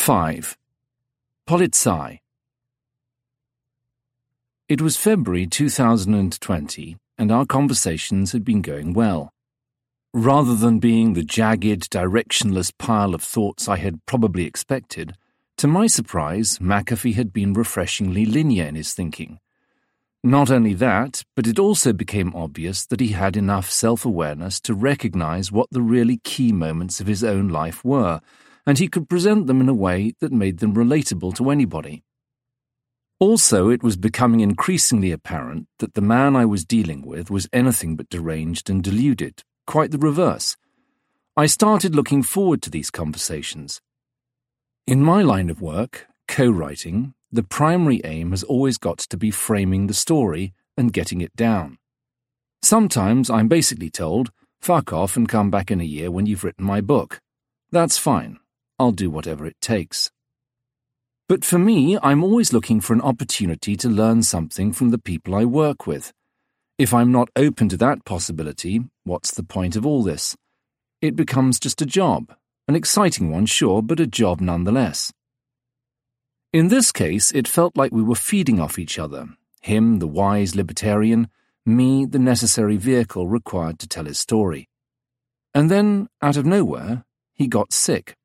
5. Polizei. It was February 2020, and our conversations had been going well. Rather than being the jagged, directionless pile of thoughts I had probably expected, to my surprise, McAfee had been refreshingly linear in his thinking. Not only that, but it also became obvious that he had enough self-awareness to recognize what the really key moments of his own life were, and he could present them in a way that made them relatable to anybody. Also, it was becoming increasingly apparent that the man I was dealing with was anything but deranged and deluded, quite the reverse. I started looking forward to these conversations. In my line of work, co-writing, the primary aim has always got to be framing the story and getting it down. Sometimes I'm basically told, fuck off and come back in a year when you've written my book. That's fine. I'll do whatever it takes. But for me, I'm always looking for an opportunity to learn something from the people I work with. If I'm not open to that possibility, what's the point of all this? It becomes just a job. An exciting one, sure, but a job nonetheless. In this case, it felt like we were feeding off each other, him, the wise libertarian, me, the necessary vehicle required to tell his story. And then, out of nowhere, he got sick.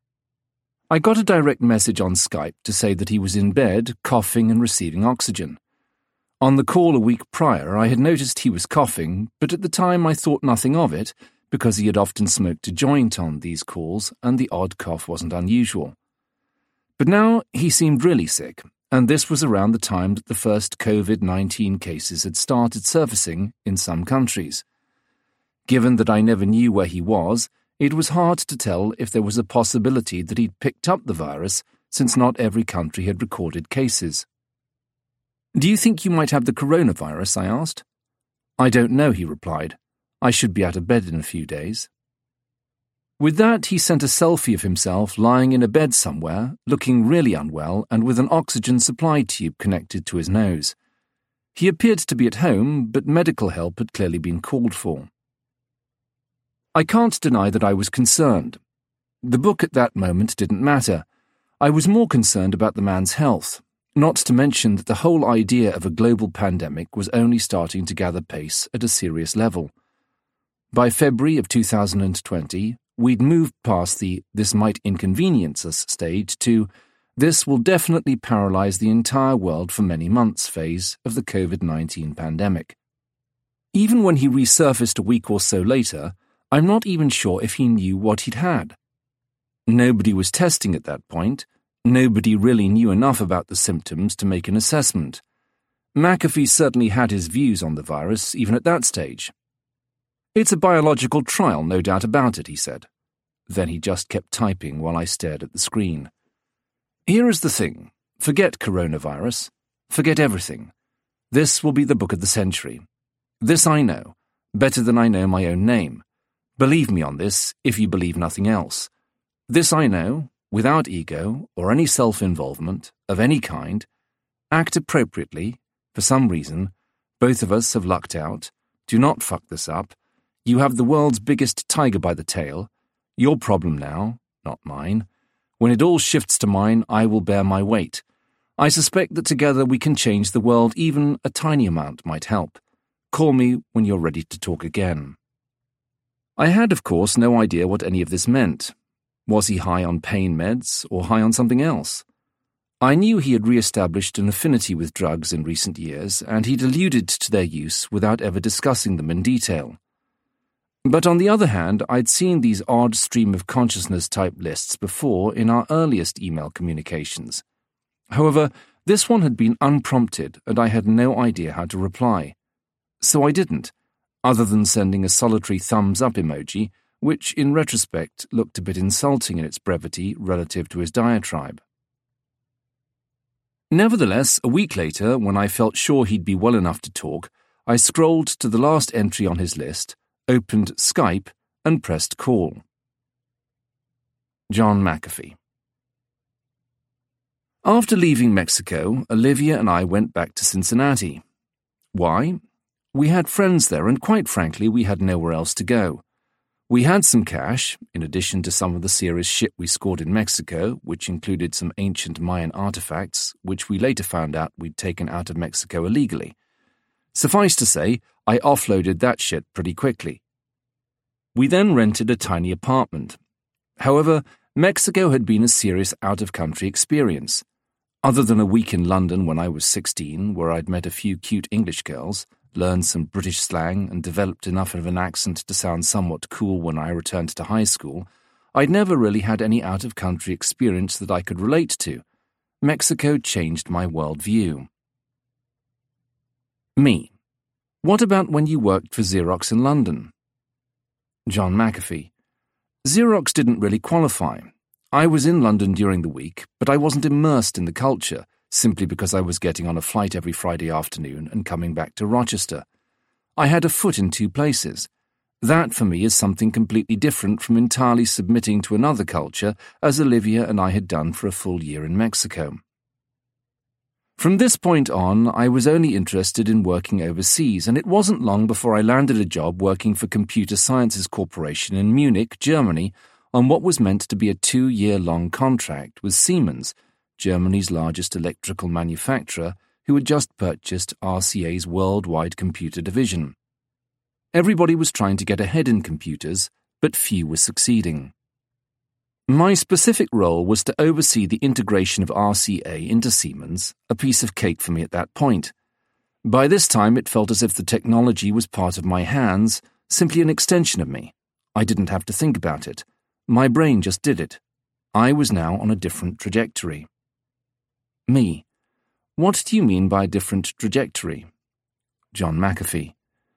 I got a direct message on Skype to say that he was in bed, coughing and receiving oxygen. On the call a week prior, I had noticed he was coughing, but at the time I thought nothing of it, because he had often smoked a joint on these calls and the odd cough wasn't unusual. But now he seemed really sick, and this was around the time that the first COVID-19 cases had started surfacing in some countries. Given that I never knew where he was, it was hard to tell if there was a possibility that he'd picked up the virus, since not every country had recorded cases. "Do you think you might have the coronavirus?" I asked. "I don't know," he replied. "I should be out of bed in a few days." With that, he sent a selfie of himself lying in a bed somewhere, looking really unwell and with an oxygen supply tube connected to his nose. He appeared to be at home, but medical help had clearly been called for. I can't deny that I was concerned. The book at that moment didn't matter. I was more concerned about the man's health, not to mention that the whole idea of a global pandemic was only starting to gather pace at a serious level. By February of 2020, we'd moved past the "this might inconvenience us" stage to "this will definitely paralyze the entire world for many months" phase of the COVID-19 pandemic. Even when he resurfaced a week or so later, I'm not even sure if he knew what he'd had. Nobody was testing at that point. Nobody really knew enough about the symptoms to make an assessment. McAfee certainly had his views on the virus even at that stage. "It's a biological trial, no doubt about it," he said. Then he just kept typing while I stared at the screen. "Here is the thing. Forget coronavirus. Forget everything. This will be the book of the century. This I know, better than I know my own name. Believe me on this, if you believe nothing else. This I know, without ego or any self-involvement of any kind. Act appropriately. For some reason, both of us have lucked out. Do not fuck this up. You have the world's biggest tiger by the tail. Your problem now, not mine. When it all shifts to mine, I will bear my weight. I suspect that together we can change the world. Even a tiny amount might help. Call me when you're ready to talk again." I had, of course, no idea what any of this meant. Was he high on pain meds or high on something else? I knew he had re-established an affinity with drugs in recent years, and he'd alluded to their use without ever discussing them in detail. But on the other hand, I'd seen these odd stream of consciousness type lists before in our earliest email communications. However, this one had been unprompted, and I had no idea how to reply. So I didn't, other than sending a solitary thumbs-up emoji, which in retrospect looked a bit insulting in its brevity relative to his diatribe. Nevertheless, a week later, when I felt sure he'd be well enough to talk, I scrolled to the last entry on his list, opened Skype, and pressed call. John McAfee. After leaving Mexico, Olivia and I went back to Cincinnati. Why? We had friends there, and quite frankly, we had nowhere else to go. We had some cash, in addition to some of the serious shit we scored in Mexico, which included some ancient Mayan artifacts, which we later found out we'd taken out of Mexico illegally. Suffice to say, I offloaded that shit pretty quickly. We then rented a tiny apartment. However, Mexico had been a serious out-of-country experience. Other than a week in London when I was 16, where I'd met a few cute English girls, learned some British slang, and developed enough of an accent to sound somewhat cool when I returned to high school, I'd never really had any out-of-country experience that I could relate to. Mexico changed my worldview. Me. What about when you worked for Xerox in London? John McAfee. Xerox didn't really qualify. I was in London during the week, but I wasn't immersed in the culture, simply because I was getting on a flight every Friday afternoon and coming back to Rochester. I had a foot in two places. That, for me, is something completely different from entirely submitting to another culture, as Olivia and I had done for a full year in Mexico. From this point on, I was only interested in working overseas, and it wasn't long before I landed a job working for Computer Sciences Corporation in Munich, Germany, on what was meant to be a 2-year-long contract with Siemens, Germany's largest electrical manufacturer, who had just purchased RCA's worldwide computer division. Everybody was trying to get ahead in computers, but few were succeeding. My specific role was to oversee the integration of RCA into Siemens, a piece of cake for me at that point. By this time, it felt as if the technology was part of my hands, simply an extension of me. I didn't have to think about it. My brain just did it. I was now on a different trajectory. Me. What do you mean by a different trajectory? John McAfee.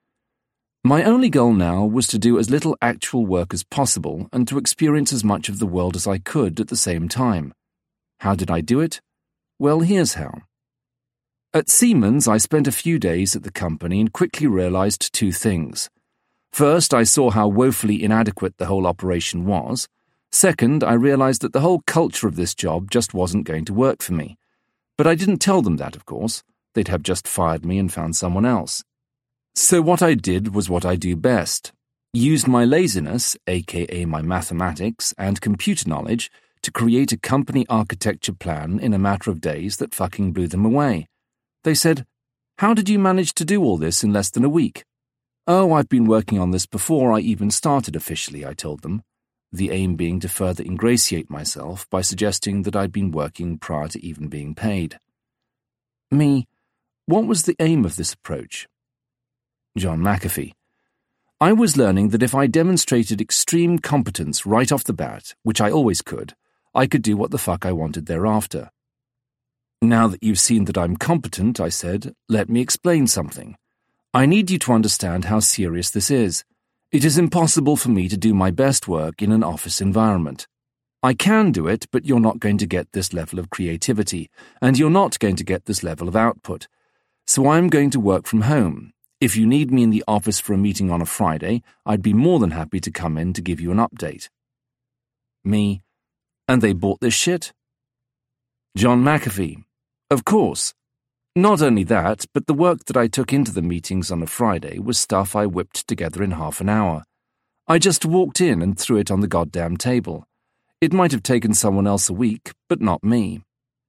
My only goal now was to do as little actual work as possible and to experience as much of the world as I could at the same time. How did I do it? Well, here's how. At Siemens, I spent a few days at the company and quickly realized two things. First, I saw how woefully inadequate the whole operation was. Second, I realized that the whole culture of this job just wasn't going to work for me. But I didn't tell them that, of course. They'd have just fired me and found someone else. So what I did was what I do best. Used my laziness, aka my mathematics, and computer knowledge to create a company architecture plan in a matter of days that fucking blew them away. They said, "How did you manage to do all this in less than a week?" "Oh, I've been working on this before I even started officially," I told them, the aim being to further ingratiate myself by suggesting that I'd been working prior to even being paid. Me. What was the aim of this approach? John McAfee. I was learning that if I demonstrated extreme competence right off the bat, which I always could, I could do what the fuck I wanted thereafter. Now that you've seen that I'm competent, I said, let me explain something. I need you to understand how serious this is. It is impossible for me to do my best work in an office environment. I can do it, but you're not going to get this level of creativity, and you're not going to get this level of output. So I'm going to work from home. If you need me in the office for a meeting on a Friday, I'd be more than happy to come in to give you an update. Me. And they bought this shit? John McAfee. Of course. Not only that, but the work that I took into the meetings on a Friday was stuff I whipped together in half an hour. I just walked in and threw it on the goddamn table. It might have taken someone else a week, but not me.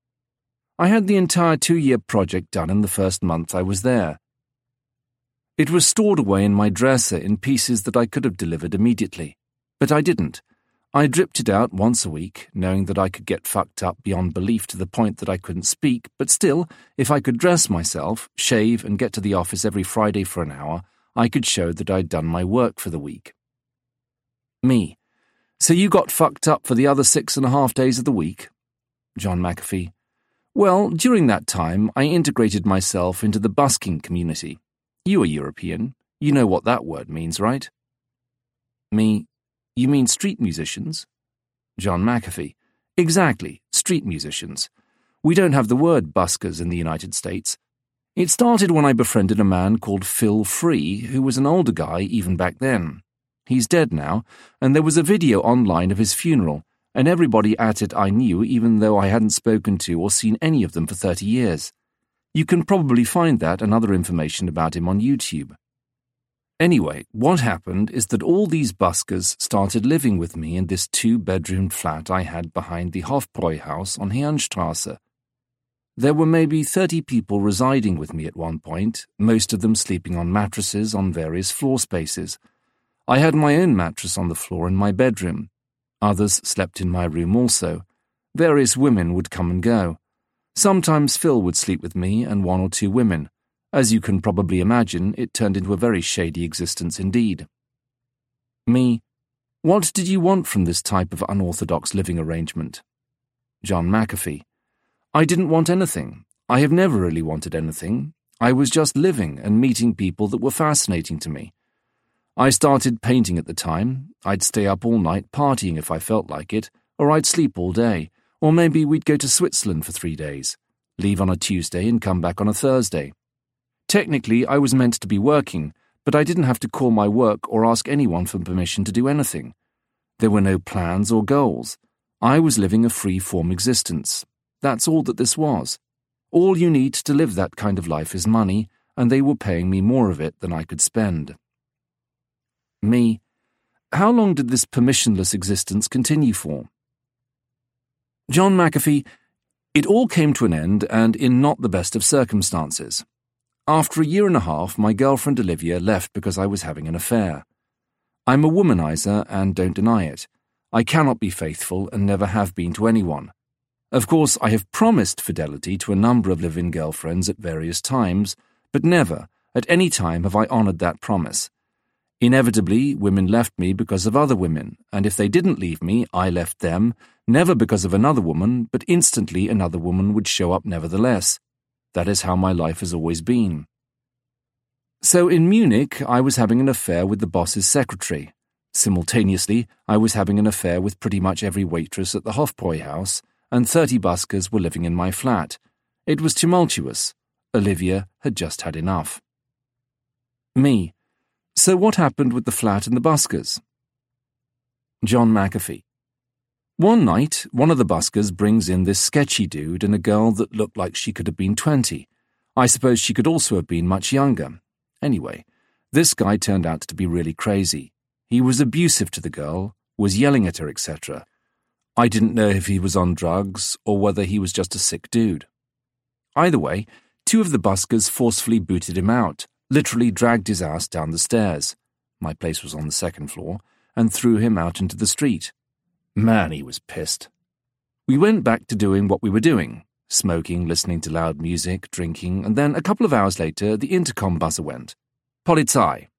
I had the entire 2-year project done in the first month I was there. It was stored away in my dresser in pieces that I could have delivered immediately. But I didn't. I dripped it out once a week, knowing that I could get fucked up beyond belief to the point that I couldn't speak, but still, if I could dress myself, shave, and get to the office every Friday for an hour, I could show that I'd done my work for the week. Me. So you got fucked up for the other 6.5 days of the week? John McAfee. Well, during that time, I integrated myself into the busking community. You are European. You know what that word means, right? Me. You mean street musicians? John McAfee. Exactly, street musicians. We don't have the word buskers in the United States. It started when I befriended a man called Phil Free, who was an older guy even back then. He's dead now, and there was a video online of his funeral, and everybody at it I knew even though I hadn't spoken to or seen any of them for 30 years. You can probably find that and other information about him on YouTube. Anyway, what happened is that all these buskers started living with me in this 2-bedroomed flat I had behind the Hofbräuhaus on Herrenstrasse. There were maybe 30 people residing with me at one point, most of them sleeping on mattresses on various floor spaces. I had my own mattress on the floor in my bedroom. Others slept in my room also. Various women would come and go. Sometimes Phil would sleep with me and 1 or 2 women. As you can probably imagine, it turned into a very shady existence indeed. Me: what did you want from this type of unorthodox living arrangement? John McAfee: I didn't want anything. I have never really wanted anything. I was just living and meeting people that were fascinating to me. I started painting at the time. I'd stay up all night partying if I felt like it, or I'd sleep all day, or maybe we'd go to Switzerland for 3 days, leave on a Tuesday and come back on a Thursday. Technically, I was meant to be working, but I didn't have to call my work or ask anyone for permission to do anything. There were no plans or goals. I was living a free-form existence. That's all that this was. All you need to live that kind of life is money, and they were paying me more of it than I could spend. Me: how long did this permissionless existence continue for? John McAfee: it all came to an end, and in not the best of circumstances. After 1.5 years, my girlfriend Olivia left because I was having an affair. I'm a womanizer and don't deny it. I cannot be faithful and never have been to anyone. Of course, I have promised fidelity to a number of live-in girlfriends at various times, but never, at any time, have I honoured that promise. Inevitably, women left me because of other women, and if they didn't leave me, I left them, never because of another woman, but instantly another woman would show up nevertheless. That is how my life has always been. So in Munich, I was having an affair with the boss's secretary. Simultaneously, I was having an affair with pretty much every waitress at the Hofbräuhaus, and 30 buskers were living in my flat. It was tumultuous. Olivia had just had enough. Me: so what happened with the flat and the buskers? John McAfee: one night, one of the buskers brings in this sketchy dude and a girl that looked like she could have been 20. I suppose she could also have been much younger. Anyway, this guy turned out to be really crazy. He was abusive to the girl, was yelling at her, etc. I didn't know if he was on drugs or whether he was just a sick dude. Either way, 2 of the buskers forcefully booted him out, literally dragged his ass down the stairs — my place was on the 2nd floor — and threw him out into the street. Man, he was pissed. We went back to doing what we were doing, smoking, listening to loud music, drinking, and then a couple of hours later the intercom buzzer went. Polizei.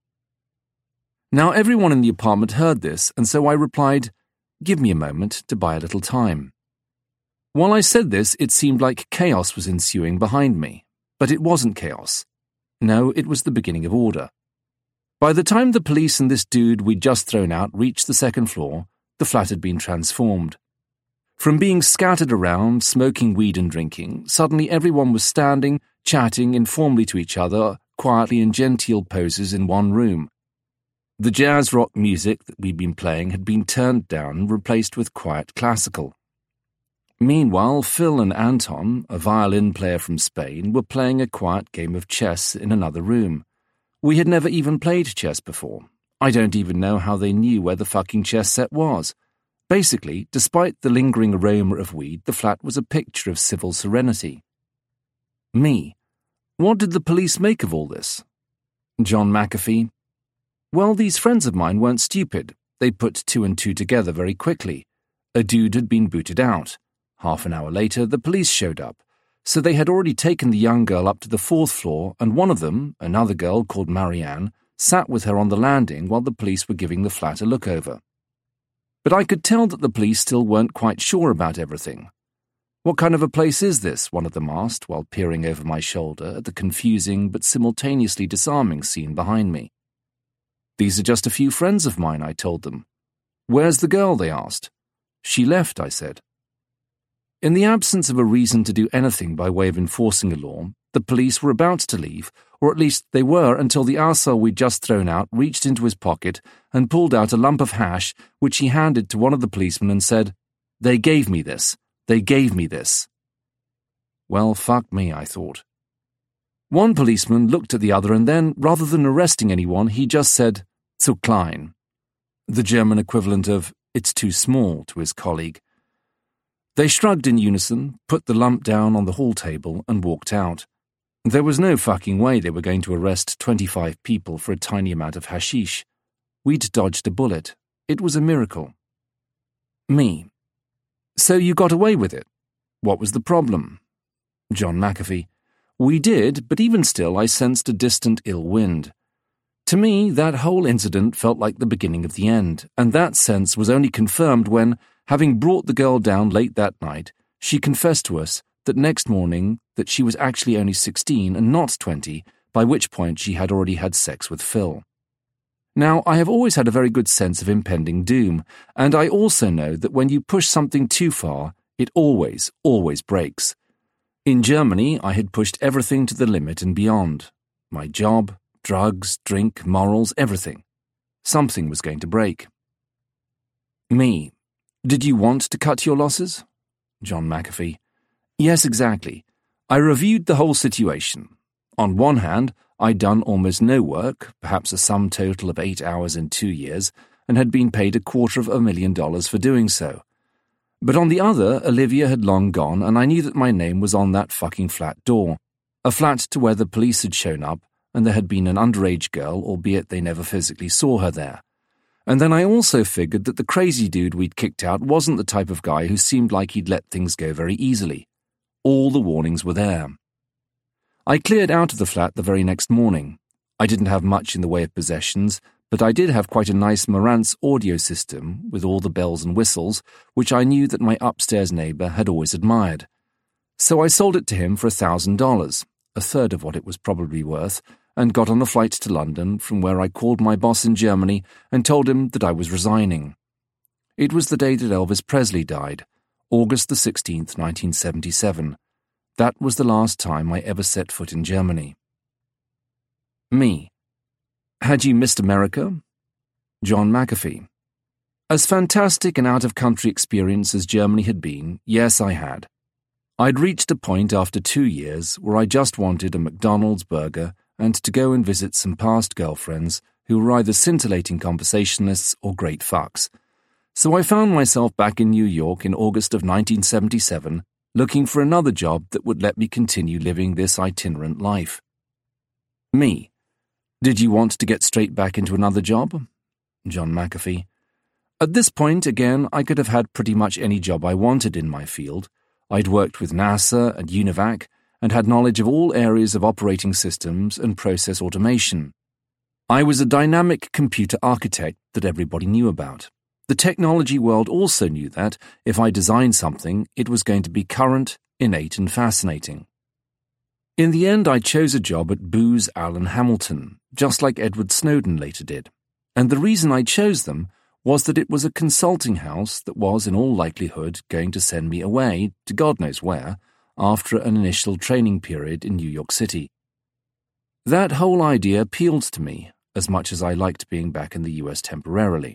Now everyone in the apartment heard this, and so I replied, "Give me a moment to buy a little time." While I said this, it seemed like chaos was ensuing behind me, but it wasn't chaos. No, it was the beginning of order. By the time the police and this dude we'd just thrown out reached the 2nd floor, the flat had been transformed. From being scattered around, smoking weed and drinking, suddenly everyone was standing, chatting informally to each other, quietly in genteel poses in one room. The jazz rock music that we'd been playing had been turned down and replaced with quiet classical. Meanwhile, Phil and Anton, a violin player from Spain, were playing a quiet game of chess in another room. We had never even played chess before. I don't even know how they knew where the fucking chess set was. Basically, despite the lingering aroma of weed, the flat was a picture of civil serenity. Me: what did the police make of all this? John McAfee: well, these friends of mine weren't stupid. They put 2 and 2 together very quickly. A dude had been booted out. Half an hour later, the police showed up. So they had already taken the young girl up to the 4th floor, and one of them, another girl called Marianne, sat with her on the landing while the police were giving the flat a look over. But I could tell that the police still weren't quite sure about everything. "What kind of a place is this?" one of them asked while peering over my shoulder at the confusing but simultaneously disarming scene behind me. "These are just a few friends of mine," I told them. "Where's the girl?" they asked. "She left," I said. In the absence of a reason to do anything by way of enforcing a law, the police were about to leave, or at least they were until the arsehole we'd just thrown out reached into his pocket and pulled out a lump of hash, which he handed to one of the policemen and said, "They gave me this. They gave me this." Well, fuck me, I thought. One policeman looked at the other and then, rather than arresting anyone, he just said, "Zu klein," the German equivalent of, "It's too small," to his colleague. They shrugged in unison, put the lump down on the hall table, and walked out. There was no fucking way they were going to arrest 25 people for a tiny amount of hashish. We'd dodged a bullet. It was a miracle. Me. So you got away with it? What was the problem? John McAfee. We did, but even still I sensed a distant ill wind. To me, that whole incident felt like the beginning of the end, and that sense was only confirmed when, having brought the girl down late that night, she confessed to us that next morning that she was actually only 16 and not 20, by which point she had already had sex with Phil. Now, I have always had a very good sense of impending doom, and I also know that when you push something too far, it always breaks. In Germany, I had pushed everything to the limit and beyond. My job, drugs, drink, morals, everything. Something was going to break. Me. Did you want to cut your losses? John McAfee. Yes, exactly. I reviewed the whole situation. On one hand, I'd done almost no work, perhaps a sum total of 8 hours in 2 years, and had been paid $250,000 for doing so. But on the other, Olivia had long gone, and I knew that my name was on that fucking flat door. A flat to where the police had shown up, and there had been an underage girl, albeit they never physically saw her there. And then I also figured that the crazy dude we'd kicked out wasn't the type of guy who seemed like he'd let things go very easily. All the warnings were there. I cleared out of the flat the very next morning. I didn't have much in the way of possessions, but I did have quite a nice Marantz audio system with all the bells and whistles, which I knew that my upstairs neighbour had always admired. So I sold it to him for $1,000, a third of what it was probably worth, and got on a flight to London, from where I called my boss in Germany and told him that I was resigning. It was the day that Elvis Presley died, August the 16th, 1977. That was the last time I ever set foot in Germany. Me. Had you missed America? John McAfee. As fantastic an out-of-country experience as Germany had been, yes, I had. I'd reached a point after 2 years where I just wanted a McDonald's burger and to go and visit some past girlfriends who were either scintillating conversationalists or great fucks. So I found myself back in New York in August of 1977, looking for another job that would let me continue living this itinerant life. Me. Did you want to get straight back into another job? John McAfee. At this point, again, I could have had pretty much any job I wanted in my field. I'd worked with NASA and UNIVAC and had knowledge of all areas of operating systems and process automation. I was a dynamic computer architect that everybody knew about. The technology world also knew that, if I designed something, it was going to be current, innate, and fascinating. In the end, I chose a job at Booz Allen Hamilton, just like Edward Snowden later did. And the reason I chose them was that it was a consulting house that was, in all likelihood, going to send me away, to God knows where, after an initial training period in New York City. That whole idea appealed to me, as much as I liked being back in the US temporarily.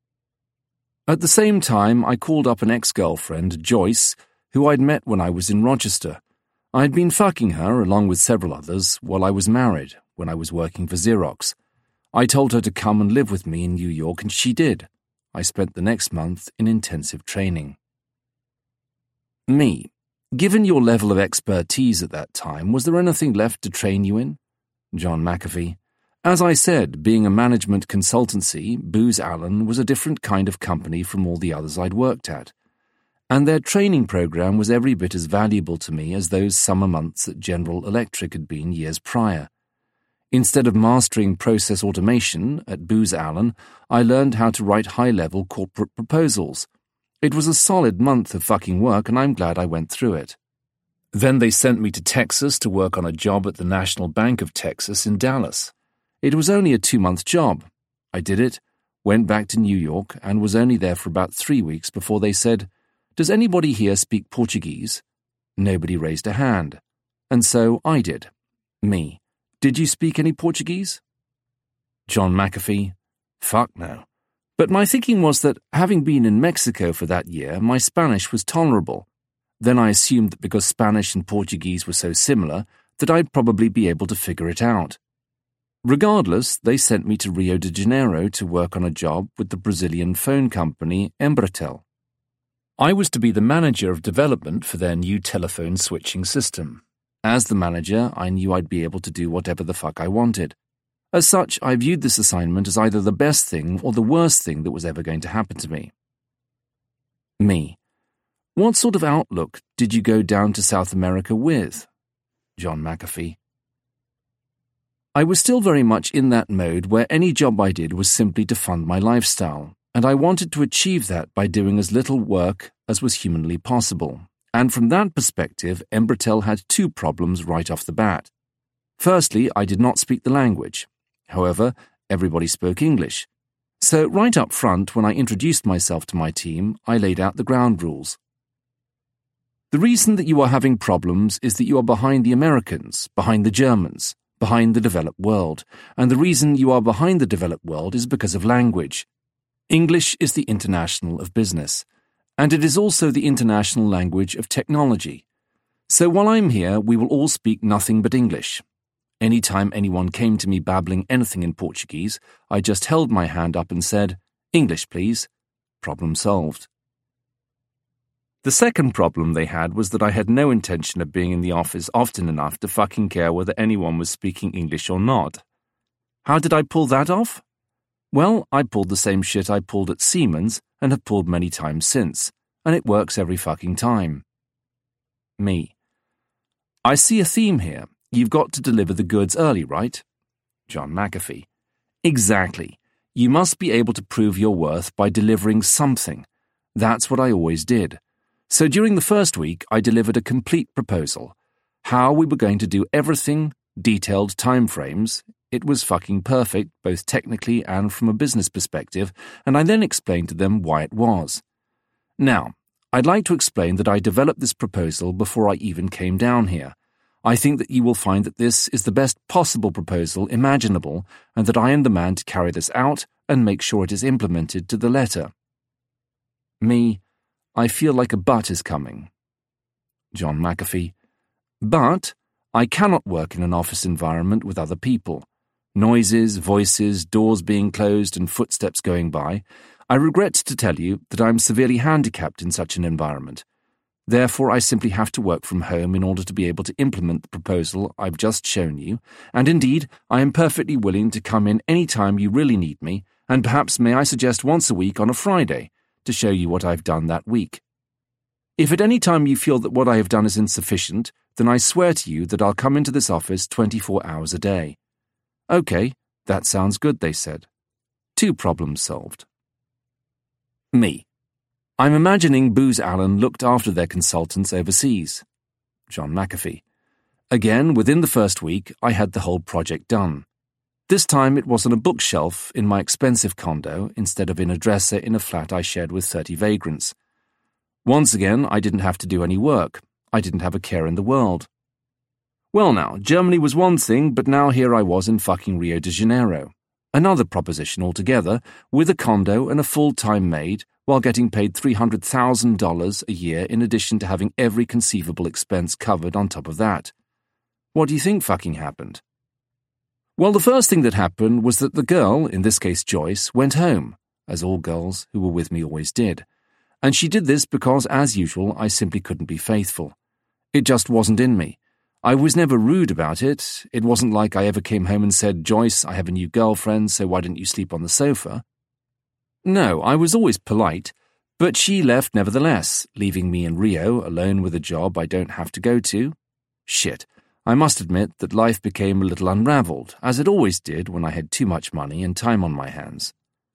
At the same time, I called up an ex-girlfriend, Joyce, who I'd met when I was in Rochester. I'd been fucking her, along with several others, while I was married, when I was working for Xerox. I told her to come and live with me in New York, and she did. I spent the next month in intensive training. Me. Given your level of expertise at that time, was there anything left to train you in? John McAfee. As I said, being a management consultancy, Booz Allen was a different kind of company from all the others I'd worked at. And their training program was every bit as valuable to me as those summer months at General Electric had been years prior. Instead of mastering process automation at Booz Allen, I learned how to write high-level corporate proposals. It was a solid month of fucking work, and I'm glad I went through it. Then they sent me to Texas to work on a job at the National Bank of Texas in Dallas. It was only a 2-month job. I did it, went back to New York, and was only there for about 3 weeks before they said, "Does anybody here speak Portuguese?" Nobody raised a hand. And so I did. Me. Did you speak any Portuguese? John McAfee. Fuck no. But my thinking was that, having been in Mexico for that year, my Spanish was tolerable. Then I assumed that because Spanish and Portuguese were so similar, that I'd probably be able to figure it out. Regardless, they sent me to Rio de Janeiro to work on a job with the Brazilian phone company Embratel. I was to be the manager of development for their new telephone switching system. As the manager, I knew I'd be able to do whatever the fuck I wanted. As such, I viewed this assignment as either the best thing or the worst thing that was ever going to happen to me. Me. What sort of outlook did you go down to South America with? John McAfee. I was still very much in that mode where any job I did was simply to fund my lifestyle, and I wanted to achieve that by doing as little work as was humanly possible. And from that perspective, Embratel had two problems right off the bat. Firstly, I did not speak the language. However, everybody spoke English. So right up front, when I introduced myself to my team, I laid out the ground rules. The reason that you are having problems is that you are behind the Americans, behind the Germans, behind the developed world, and the reason you are behind the developed world is because of language. English is the international of business, and it is also the international language of technology. So while I'm here, we will all speak nothing but English. Any time anyone came to me babbling anything in Portuguese, I just held my hand up and said, "English, please." Problem solved. The second problem they had was that I had no intention of being in the office often enough to fucking care whether anyone was speaking English or not. How did I pull that off? Well, I pulled the same shit I pulled at Siemens and have pulled many times since, and it works every fucking time. Me. I see a theme here. You've got to deliver the goods early, right? John McAfee. Exactly. You must be able to prove your worth by delivering something. That's what I always did. So during the first week, I delivered a complete proposal. How we were going to do everything, detailed timeframes. It was fucking perfect, both technically and from a business perspective, and I then explained to them why it was. Now, I'd like to explain that I developed this proposal before I even came down here. I think that you will find that this is the best possible proposal imaginable, and that I am the man to carry this out and make sure it is implemented to the letter. Me. I feel like a but is coming. John McAfee. But I cannot work in an office environment with other people. Noises, voices, doors being closed and footsteps going by. I regret to tell you that I am severely handicapped in such an environment. Therefore, I simply have to work from home in order to be able to implement the proposal I've just shown you, and indeed, I am perfectly willing to come in any time you really need me, and perhaps may I suggest once a week on a Friday, to show you what I've done that week. If at any time you feel that what I have done is insufficient, then I swear to you that I'll come into this office 24 hours a day. Okay, that sounds good, they said. 2 problems solved. Me. I'm imagining Booz Allen looked after their consultants overseas. John McAfee. Again, within the first week, I had the whole project done. This time it was on a bookshelf in my expensive condo instead of in a dresser in a flat I shared with 30 vagrants. Once again, I didn't have to do any work. I didn't have a care in the world. Well now, Germany was one thing, but now here I was in fucking Rio de Janeiro. Another proposition altogether, with a condo and a full-time maid, while getting paid $300,000 a year in addition to having every conceivable expense covered on top of that. What do you think fucking happened? Well, the first thing that happened was that the girl, in this case Joyce, went home, as all girls who were with me always did. And she did this because, as usual, I simply couldn't be faithful. It just wasn't in me. I was never rude about it. It wasn't like I ever came home and said, "Joyce, I have a new girlfriend, so why don't you sleep on the sofa?" No, I was always polite, but she left nevertheless, leaving me in Rio alone with a job I don't have to go to. Shit. I must admit that life became a little unraveled, as it always did when I had too much money and time on my hands.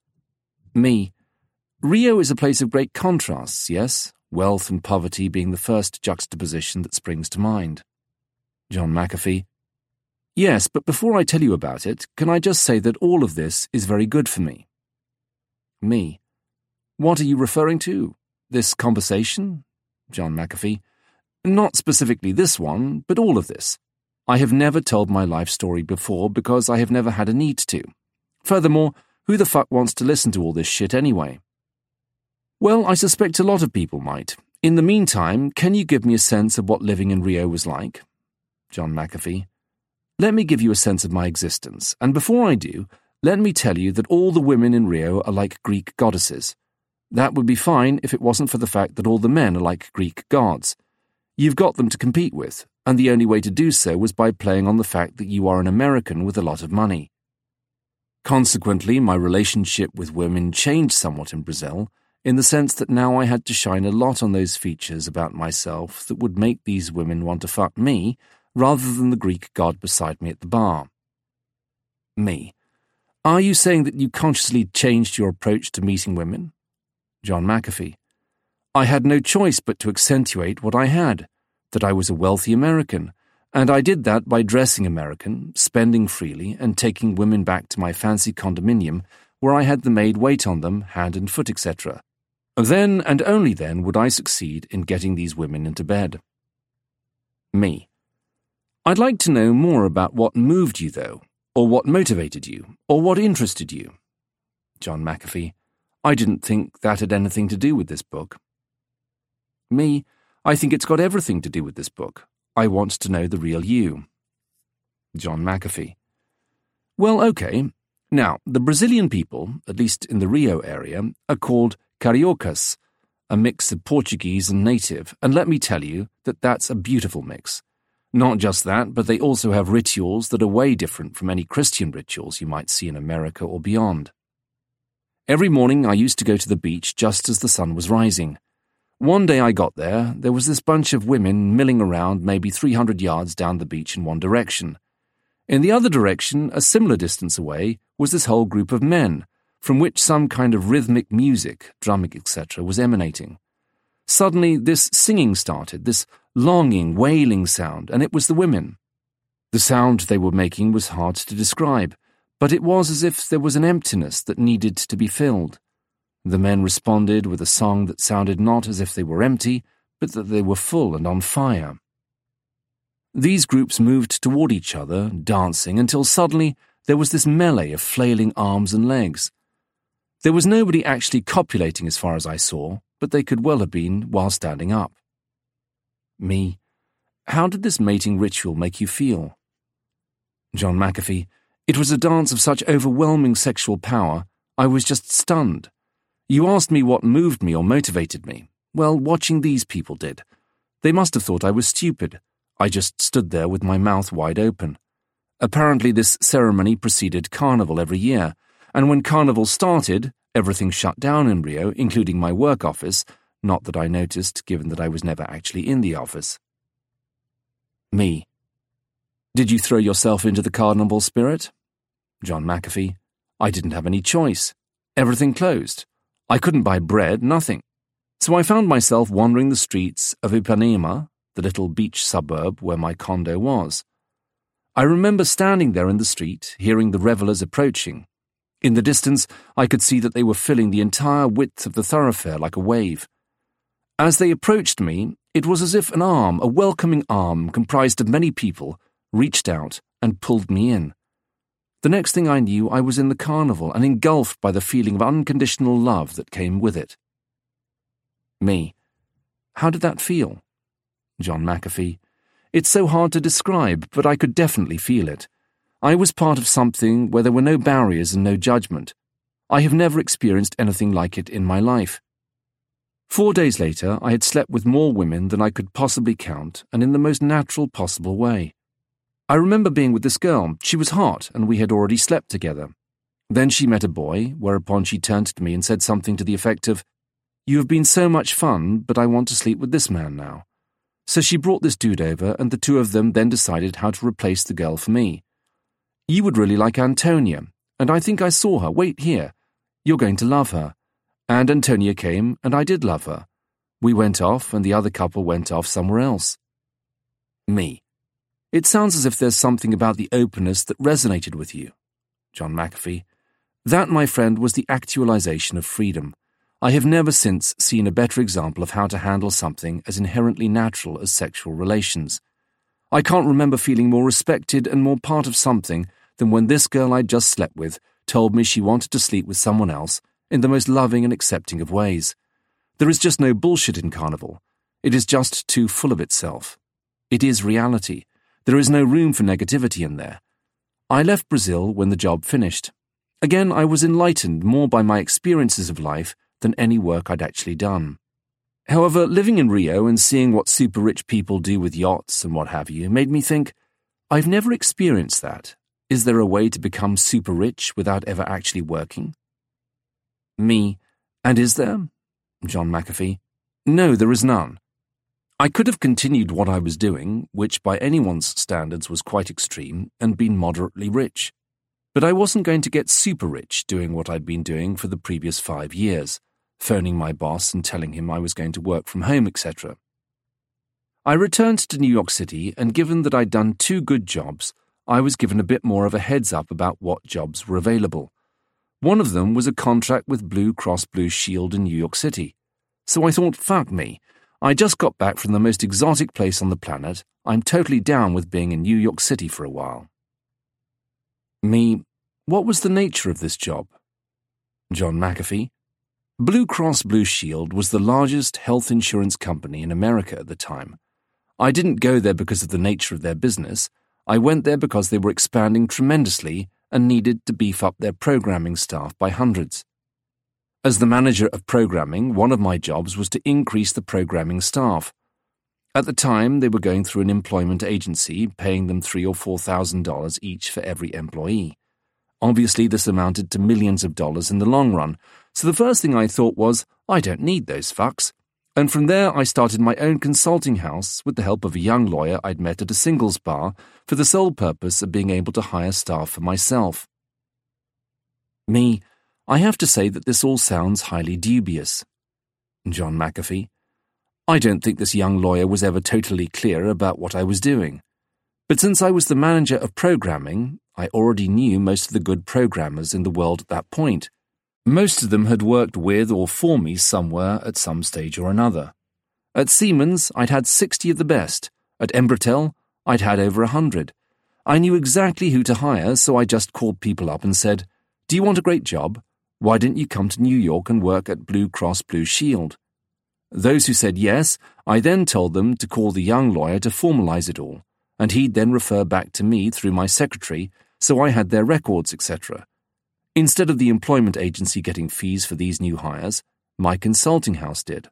Me. Rio is a place of great contrasts, yes, wealth and poverty being the first juxtaposition that springs to mind. John McAfee. Yes, but before I tell you about it, can I just say that all of this is very good for me? Me. What are you referring to? This conversation? John McAfee. Not specifically this one, but all of this. I have never told my life story before because I have never had a need to. Furthermore, who the fuck wants to listen to all this shit anyway? Well, I suspect a lot of people might. In the meantime, can you give me a sense of what living in Rio was like? John McAfee. Let me give you a sense of my existence, and before I do, let me tell you that all the women in Rio are like Greek goddesses. That would be fine if it wasn't for the fact that all the men are like Greek gods. You've got them to compete with, and the only way to do so was by playing on the fact that you are an American with a lot of money. Consequently, my relationship with women changed somewhat in Brazil, in the sense that now I had to shine a lot on those features about myself that would make these women want to fuck me, rather than the Greek god beside me at the bar. Me. Are you saying that you consciously changed your approach to meeting women? John McAfee. I had no choice but to accentuate what I had, that I was a wealthy American, and I did that by dressing American, spending freely, and taking women back to my fancy condominium where I had the maid wait on them, hand and foot, etc. Then and only then would I succeed in getting these women into bed. Me. I'd like to know more about what moved you, though, or what motivated you, or what interested you. John McAfee. I didn't think that had anything to do with this book. Me. I think it's got everything to do with this book. I want to know the real you. John McAfee. Well, okay. Now, the Brazilian people, at least in the Rio area, are called cariocas, a mix of Portuguese and native, and let me tell you that that's a beautiful mix. Not just that, but they also have rituals that are way different from any Christian rituals you might see in America or beyond. Every morning I used to go to the beach just as the sun was rising. One day I got there was this bunch of women milling around maybe 300 yards down the beach in one direction. In the other direction, a similar distance away, was this whole group of men, from which some kind of rhythmic music, drumming, etc., was emanating. Suddenly this singing started, this longing, wailing sound, and it was the women. The sound they were making was hard to describe, but it was as if there was an emptiness that needed to be filled. The men responded with a song that sounded not as if they were empty, but that they were full and on fire. These groups moved toward each other, dancing, until suddenly there was this melee of flailing arms and legs. There was nobody actually copulating as far as I saw, but they could well have been while standing up. Me. How did this mating ritual make you feel? John McAfee. It was a dance of such overwhelming sexual power, I was just stunned. You asked me what moved me or motivated me. Well, watching these people did. They must have thought I was stupid. I just stood there with my mouth wide open. Apparently this ceremony preceded Carnival every year, and when Carnival started, everything shut down in Rio, including my work office, not that I noticed, given that I was never actually in the office. Me. Did you throw yourself into the carnival spirit? John McAfee. I didn't have any choice. Everything closed. I couldn't buy bread, nothing. So I found myself wandering the streets of Ipanema, the little beach suburb where my condo was. I remember standing there in the street, hearing the revellers approaching. In the distance, I could see that they were filling the entire width of the thoroughfare like a wave. As they approached me, it was as if an arm, a welcoming arm comprised of many people, reached out and pulled me in. The next thing I knew, I was in the carnival and engulfed by the feeling of unconditional love that came with it. Me. How did that feel? John McAfee. It's so hard to describe, but I could definitely feel it. I was part of something where there were no barriers and no judgment. I have never experienced anything like it in my life. 4 days later, I had slept with more women than I could possibly count, and in the most natural possible way. I remember being with this girl. She was hot, and we had already slept together. Then she met a boy, whereupon she turned to me and said something to the effect of, "You have been so much fun, but I want to sleep with this man now." So she brought this dude over, and the two of them then decided how to replace the girl for me. "You would really like Antonia, and I think I saw her. Wait here. You're going to love her." And Antonia came, and I did love her. We went off, and the other couple went off somewhere else. Me. It sounds as if there's something about the openness that resonated with you. John McAfee. That, my friend, was the actualization of freedom. I have never since seen a better example of how to handle something as inherently natural as sexual relations. I can't remember feeling more respected and more part of something than when this girl I'd just slept with told me she wanted to sleep with someone else in the most loving and accepting of ways. There is just no bullshit in Carnival. It is just too full of itself. It is reality. There is no room for negativity in there. I left Brazil when the job finished. Again, I was enlightened more by my experiences of life than any work I'd actually done. However, living in Rio and seeing what super-rich people do with yachts and what have you made me think, I've never experienced that. Is there a way to become super-rich without ever actually working? Me, and is there? John McAfee. No, there is none. I could have continued what I was doing, which by anyone's standards was quite extreme, and been moderately rich. But I wasn't going to get super rich doing what I'd been doing for the previous 5 years, phoning my boss and telling him I was going to work from home, etc. I returned to New York City, and given that I'd done 2 good jobs, I was given a bit more of a heads up about what jobs were available. One of them was a contract with Blue Cross Blue Shield in New York City. So I thought, fuck me. I just got back from the most exotic place on the planet. I'm totally down with being in New York City for a while. Me, what was the nature of this job? John McAfee. Blue Cross Blue Shield was the largest health insurance company in America at the time. I didn't go there because of the nature of their business. I went there because they were expanding tremendously and needed to beef up their programming staff by hundreds. As the manager of programming, one of my jobs was to increase the programming staff. At the time, they were going through an employment agency, paying them $3,000 or $4,000 each for every employee. Obviously, this amounted to millions of dollars in the long run, so the first thing I thought was, I don't need those fucks. And from there, I started my own consulting house with the help of a young lawyer I'd met at a singles bar for the sole purpose of being able to hire staff for myself. Me, I have to say that this all sounds highly dubious. John McAfee. I don't think this young lawyer was ever totally clear about what I was doing. But since I was the manager of programming, I already knew most of the good programmers in the world at that point. Most of them had worked with or for me somewhere at some stage or another. At Siemens, I'd had 60 of the best. At Embratel, I'd had over 100. I knew exactly who to hire, so I just called people up and said, "Do you want a great job? Why didn't you come to New York and work at Blue Cross Blue Shield?" Those who said yes, I then told them to call the young lawyer to formalize it all, and he'd then refer back to me through my secretary, so I had their records, etc. Instead of the employment agency getting fees for these new hires, my consulting house did.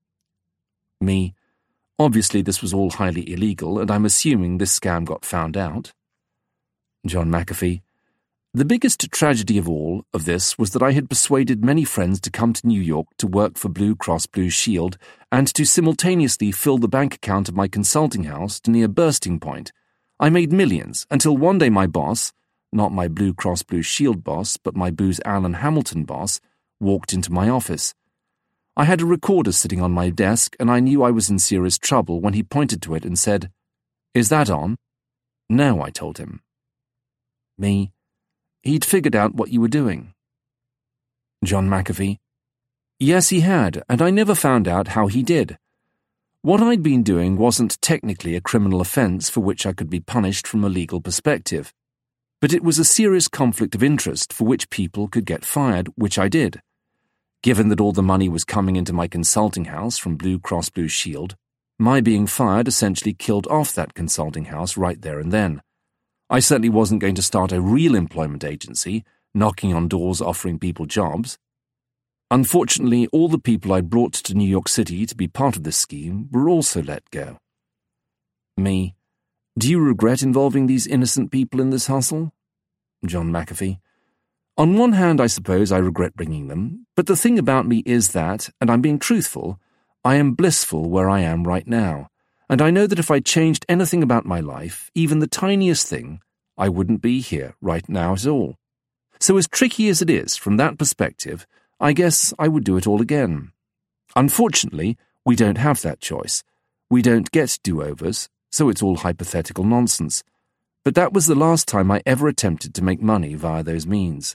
Me, obviously this was all highly illegal, and I'm assuming this scam got found out. John McAfee. The biggest tragedy of all of this was that I had persuaded many friends to come to New York to work for Blue Cross Blue Shield and to simultaneously fill the bank account of my consulting house to near bursting point. I made millions until one day my boss, not my Blue Cross Blue Shield boss, but my Booz Allen Hamilton boss, walked into my office. I had a recorder sitting on my desk, and I knew I was in serious trouble when he pointed to it and said, "Is that on?" "No," I told him. Me. He'd figured out what you were doing. John McAfee. Yes, he had, and I never found out how he did. What I'd been doing wasn't technically a criminal offence for which I could be punished from a legal perspective, but it was a serious conflict of interest for which people could get fired, which I did. Given that all the money was coming into my consulting house from Blue Cross Blue Shield, my being fired essentially killed off that consulting house right there and then. I certainly wasn't going to start a real employment agency, knocking on doors offering people jobs. Unfortunately, all the people I brought to New York City to be part of this scheme were also let go. Me. Do you regret involving these innocent people in this hustle? John McAfee. On one hand, I suppose I regret bringing them, but the thing about me is that, and I'm being truthful, I am blissful where I am right now. And I know that if I changed anything about my life, even the tiniest thing, I wouldn't be here right now at all. So as tricky as it is from that perspective, I guess I would do it all again. Unfortunately, we don't have that choice. We don't get do-overs, so it's all hypothetical nonsense. But that was the last time I ever attempted to make money via those means.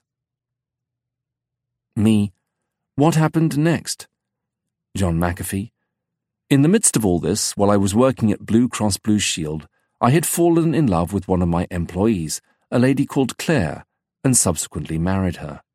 Me. What happened next? John McAfee. In the midst of all this, while I was working at Blue Cross Blue Shield, I had fallen in love with one of my employees, a lady called Claire, and subsequently married her.